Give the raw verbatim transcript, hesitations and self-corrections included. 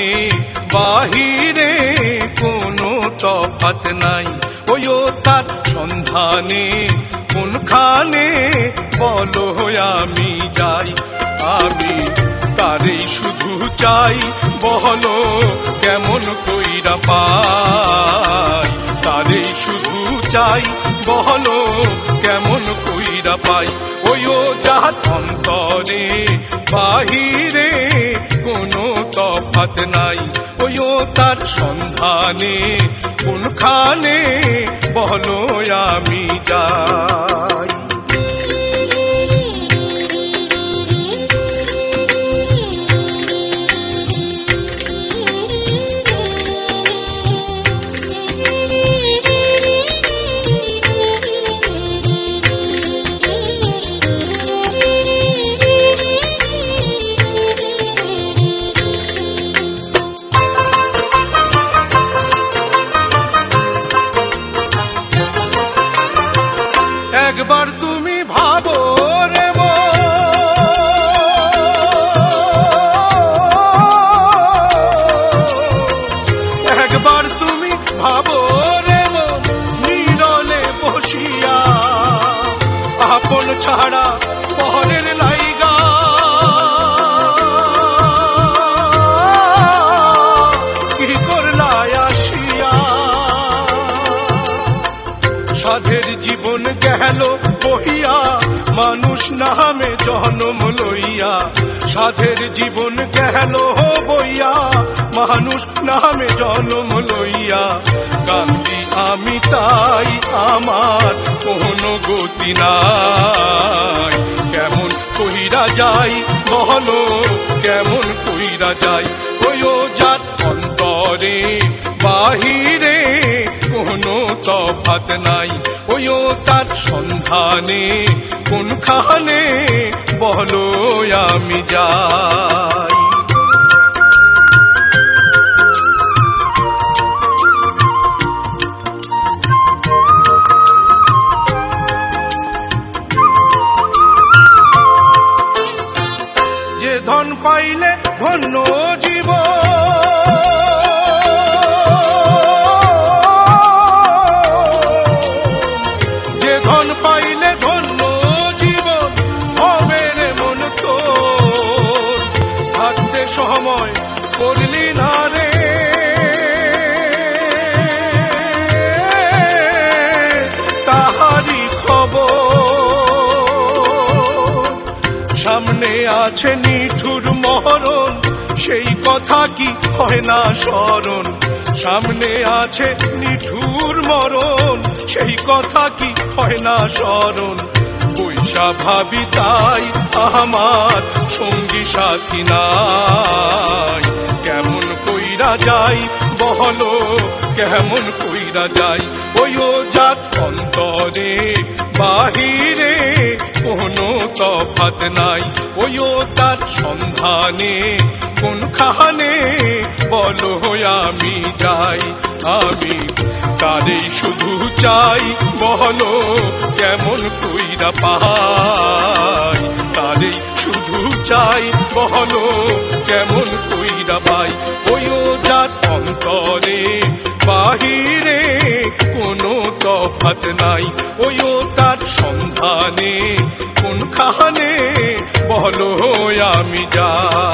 বাহিরে কোনো তফাৎ নাই। ওই ও তার সন্ধানে কোনখানে বলো আমি যাই, আমি তারেই শুধু চাই, বলো কেমন কইরা পাই। তারেই শুধু চাই, বলো কেমন কইরা পাই। ওই ও যার অন্তরে বাহিরে কোনো তফাৎ নাই। ওই ও তার সন্ধানে কোনখানে বলো আমি যাই। একবার তুমি ভাবো রে মন, একবার তুমি ভাবো রে মন, নীরলে বসিয়া আপন ছাড়া পরের লাইগা কি করলাই আসিয়া। সাধের জীবন গেল বহিয়া মানুষ নামে জন্ম লইয়া। সাধের জীবন গেল বইয়া মানুষ নামে জন্ম লইয়া। কান্দি আমি তাই আমার কোনো গতি নাই। কেমন কইরা যাই বলো কেমন কইরা যাই। ওই ও যার অন্তরে বাহিরে কোনো তফাৎ নাই। ওই ও তার সন্ধানে কোনখানে বলো আমি যাই। যে ধন পাইলে ধন্য জীবন, যে ধন পাইলে ধন্য জীবন হবে রে মন তোর। থাকতে সময় করলি না রে তাহারি খবর। সামনে আছে নিঠুর মরণ, সেই কথা কি হয় না স্মরণ। সামনে আছে নিঠুর মরণ, সেই কথা কি হয় না স্মরণ। পয়সা ভাবি তাই আমার সঙ্গী সাথী নাই। কেমন কইরা যাই বলো কেমন কইরা যাই। ওই ও যার অন্তরে বাহিরে কোনো তফাৎ নাই। ওই ও তার সন্ধানে কোনখানে বলো আমি যাই। আমি তারেই শুধু চাই, বলো কেমন কইরা পাই। তারেই শুধু চাই, বলো কেমন কইরা পাই। ওই ও যার অন্তরে বাহিরে কোনো তফাৎ নাই। ওই ও তার সন্ধানে কোনখানে বলো আমি যাই।